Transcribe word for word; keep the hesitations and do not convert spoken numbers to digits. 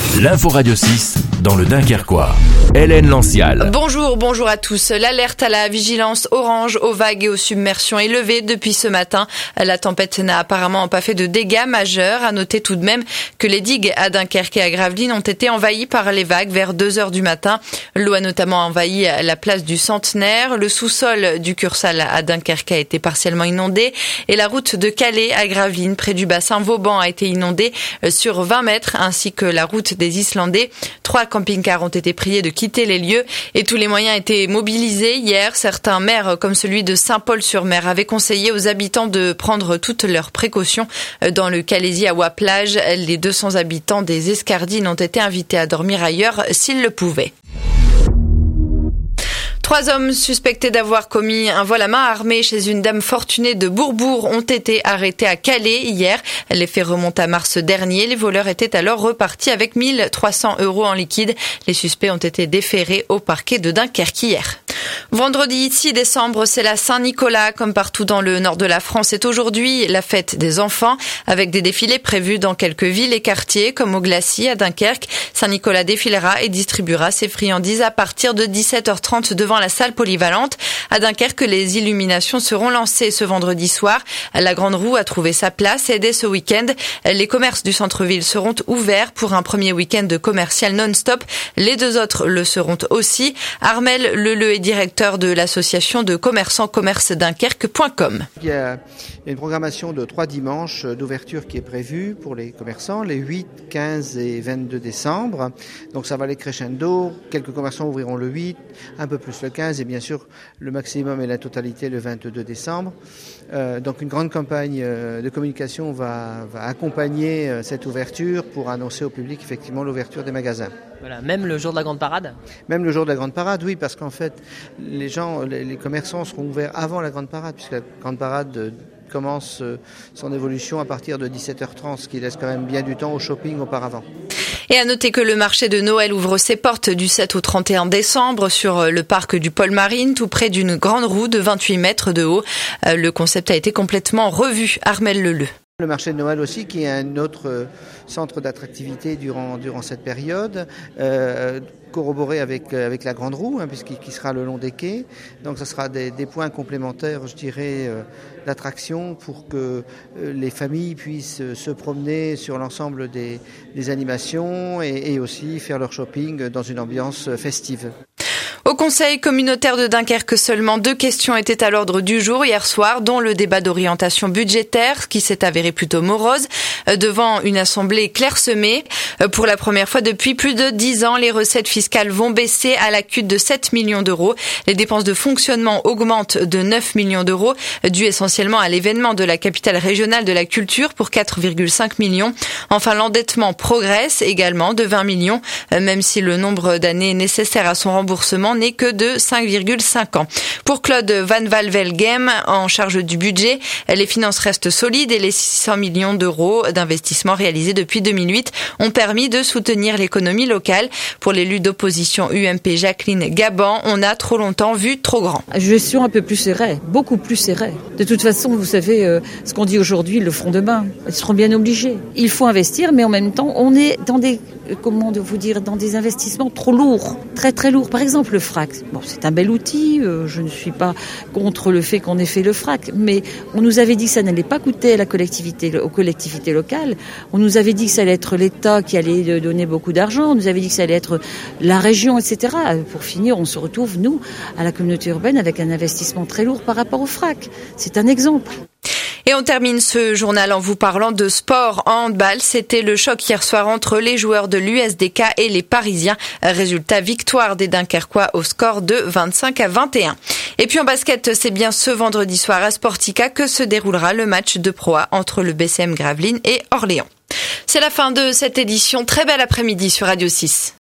L'info Radio six dans le Dunkerquois. Hélène Lancial. Bonjour, bonjour à tous. L'alerte à la vigilance orange aux vagues et aux submersions est levée depuis ce matin. La tempête n'a apparemment pas fait de dégâts majeurs. À noter tout de même que les digues à Dunkerque et à Gravelines ont été envahies par les vagues vers deux heures du matin. L'eau a notamment envahi la place du Centenaire. Le sous-sol du Cursal à Dunkerque a été partiellement inondé et la route de Calais à Gravelines près du bassin Vauban a été inondée sur vingt mètres ainsi que la route des Islandais. Trois camping-cars ont été priés de quitter les lieux et tous les moyens étaient mobilisés. Hier, certains maires, comme celui de Saint-Paul-sur-Mer, avaient conseillé aux habitants de prendre toutes leurs précautions. Dans le Calaisis à Ouaplage, les deux cents habitants des Escardines ont été invités à dormir ailleurs s'ils le pouvaient. Trois hommes suspectés d'avoir commis un vol à main armée chez une dame fortunée de Bourbourg ont été arrêtés à Calais hier. Les faits remontent à mars dernier. Les voleurs étaient alors repartis avec mille trois cents euros en liquide. Les suspects ont été déférés au parquet de Dunkerque hier. Vendredi six décembre, c'est la Saint-Nicolas. Comme partout dans le nord de la France, c'est aujourd'hui la fête des enfants avec des défilés prévus dans quelques villes et quartiers comme au Glacis à Dunkerque. Saint-Nicolas défilera et distribuera ses friandises à partir de dix-sept heures trente devant la salle polyvalente. À Dunkerque, les illuminations seront lancées ce vendredi soir. La Grande Roue a trouvé sa place et dès ce week-end, les commerces du centre-ville seront ouverts pour un premier week-end de commercial non-stop. Les deux autres le seront aussi. Armel Leleu est directeur de l'association de commerçants commerce dunkerque point com. Il y a une programmation de trois dimanches d'ouverture qui est prévue pour les commerçants, les huit, quinze et vingt-deux décembre. Donc ça va aller crescendo. Quelques commerçants ouvriront le huit, un peu plus le quinze et bien sûr le maximum et la totalité le vingt-deux décembre. Euh, donc une grande campagne de communication va, va accompagner cette ouverture pour annoncer au public effectivement l'ouverture des magasins. Voilà, même le jour de la grande parade ? Même le jour de la grande parade, oui, parce qu'en fait, les gens, les, les commerçants seront ouverts avant la grande parade, puisque la grande parade euh, commence euh, son évolution à partir de dix-sept heures trente, ce qui laisse quand même bien du temps au shopping auparavant. Et à noter que le marché de Noël ouvre ses portes du sept au trente et un décembre sur le parc du Pôle Marine, tout près d'une grande roue de vingt-huit mètres de haut. Le concept a été complètement revu. Armel Leleu. Le marché de Noël aussi, qui est un autre centre d'attractivité durant, durant cette période, euh, corroboré avec, avec la Grande Roue, hein, puisqu'il sera le long des quais. Donc ce sera des, des points complémentaires, je dirais, euh, d'attraction pour que euh, les familles puissent se promener sur l'ensemble des, des animations et, et aussi faire leur shopping dans une ambiance festive. Au Conseil communautaire de Dunkerque, seulement deux questions étaient à l'ordre du jour hier soir, dont le débat d'orientation budgétaire, qui s'est avéré plutôt morose, devant une assemblée clairsemée. Pour la première fois depuis plus de dix ans, les recettes fiscales vont baisser à la cute de sept millions d'euros. Les dépenses de fonctionnement augmentent de neuf millions d'euros, dû essentiellement à l'événement de la capitale régionale de la culture pour quatre virgule cinq millions. Enfin, l'endettement progresse également de vingt millions, même si le nombre d'années nécessaires à son remboursement n'est que de cinq virgule cinq ans. Pour Claude Van Walvelgem, en charge du budget, les finances restent solides et les six cents millions d'euros d'investissements réalisés depuis deux mille huit ont permis de soutenir l'économie locale. Pour l'élu d'opposition U M P Jacqueline Gaban, on a trop longtemps vu trop grand. Gestion un peu plus serrée, beaucoup plus serrée. De toute façon, vous savez, euh, ce qu'on dit aujourd'hui, le feront demain. Ils seront bien obligés. Il faut investir, mais en même temps, on est dans des, comment vous dire, dans des investissements trop lourds, très très lourds. Par exemple, le frac. Bon, c'est un bel outil, euh, je ne suis pas contre le fait qu'on ait fait le frac, mais on nous avait dit que ça n'allait pas coûter à la collectivité, aux collectivités locales, on nous avait dit que ça allait être l'État qui allait donner beaucoup d'argent, on nous avait dit que ça allait être la région, et cetera. Pour finir, on se retrouve, nous, à la communauté urbaine, avec un investissement très lourd par rapport au frac. C'est un exemple. Et on termine ce journal en vous parlant de sport en handball. C'était le choc hier soir entre les joueurs de l'U S D K et les Parisiens. Résultat, victoire des Dunkerquois au score de vingt-cinq à vingt et un. Et puis en basket, c'est bien ce vendredi soir à Sportica que se déroulera le match de Pro A entre le B C M Gravelines et Orléans. C'est la fin de cette édition. Très bel après-midi sur Radio six.